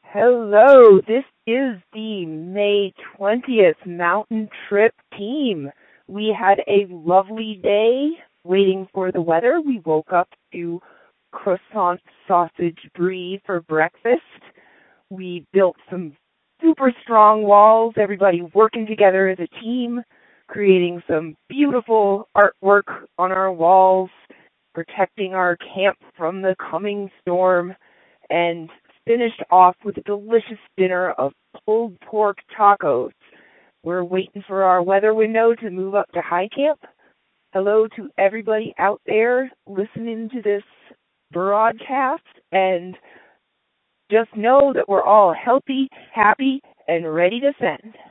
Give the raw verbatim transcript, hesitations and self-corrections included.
Hello, this is the May twentieth Mountain Trip team. We had a lovely day waiting for the weather. We woke up to croissant sausage brie for breakfast. We built some super strong walls, everybody working together as a team, creating some beautiful artwork on our walls, protecting our camp from the coming storm, and finished off with a delicious dinner of pulled pork tacos. We're waiting for our weather window to move up to high camp. Hello to everybody out there listening to this broadcast, and just know that we're all healthy, happy, and ready to send.